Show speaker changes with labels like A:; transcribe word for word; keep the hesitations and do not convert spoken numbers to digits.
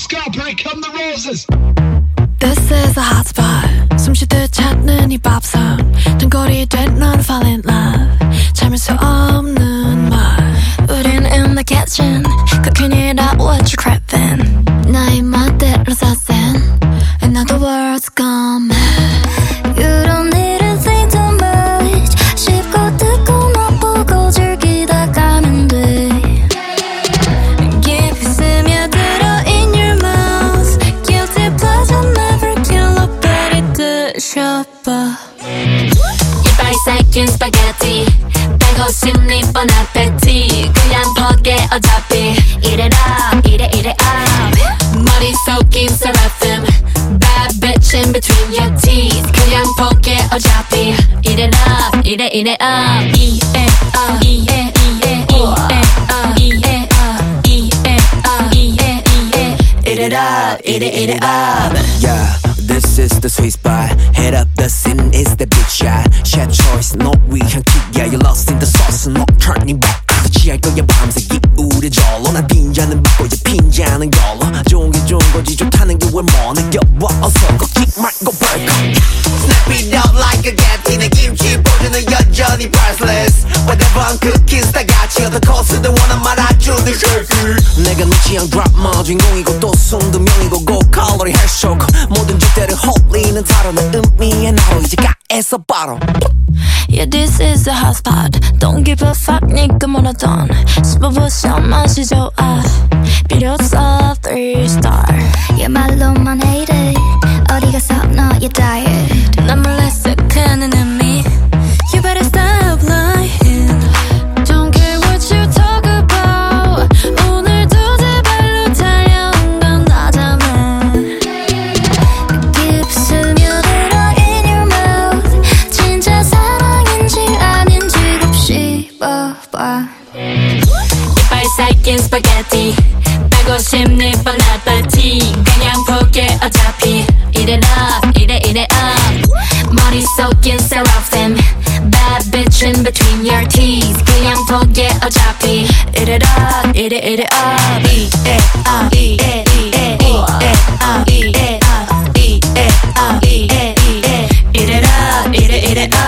A: Scott, here come the roses.
B: This is a hot spot. 숨쉬듯 찾는 이 밥상 등골이 된 넌 fall in love. 참을 수 없는 말. 우린 in the kitchen cooking it up what you craving. 나의 멋대로 사센 and now the world's gone mad. You don't need to think too much. 쉽고 듣고 맛보고 즐기다 가면 돼. 깊이 스며들어 in your mouth. Guilty pleasure never kill a pretty 드셔봐.
C: 이빨 새긴 스파게티 빼고 싶니 뻔 appetite. 그냥 포기해 어차피 이래라 이래 이래 up. 머리 속인 seraphim bad bitch in between your teeth. 그냥 포기해 어차피 이래라 이래 이래 up. 이에 up 이에 이에 이에 up 이에 up 이에 up 이에 이에 이래라 이래 이래 up.
D: Yeah, this is the sweet spot. Head up the scene is the big shot. Chef choice, no 위한 kick. Yeah, you lost in the sauce, no turning back. 취할 거야 밤새 기울여 절로. 난 빈잔은 받고 이제 빈잔은 걸러. 좋은 게 좋은 거지 좋다는 게 왜 뭐 느껴봐. 어서 걷지 말고 벌컥. Snap it up like a gatty. 내 김치 포즈는 여전히 priceless. Whatever I'm cooking 다 같이 어떤 코스든 원한 말아주는 쉐이키. 내가 네 취향 드라마 주인공이고 또 순두명이고 고칼로리 헬쇼크. 모든 주제를 홀리는 다루는 의미의 나로 이제 가에서 바로.
B: Yeah, this is a hot spot. Don't give a fuck, 니가 뭐라던 씹어보셔 맛이 좋아. 필요 없어, three star.
E: Yeah, 말로만 hate it. 어디 가서 너의 diet.
B: 난 몰래 쓱하는 의미. You better stop lying. Don't care what you talk about. 오늘도 제발로 달려온 건 나잖아.
E: 깊이 스며들어 in your mouth. 진짜 사랑인지 아닌지 곱씹어봐.
C: 이빨 새긴 스파게티 빼고 싶니 뻔 appetite. 그냥 포기해 어차피 이래라 이래 이래 up. 머리 속인 seraphim bad bitch in between your teeth. 그냥 포기해 어차피 이래라 이래 이래 up. 이에 up 이에 이에 이에 up 이에 up 이에 up 이에 이에 이래라 이래 이래 up.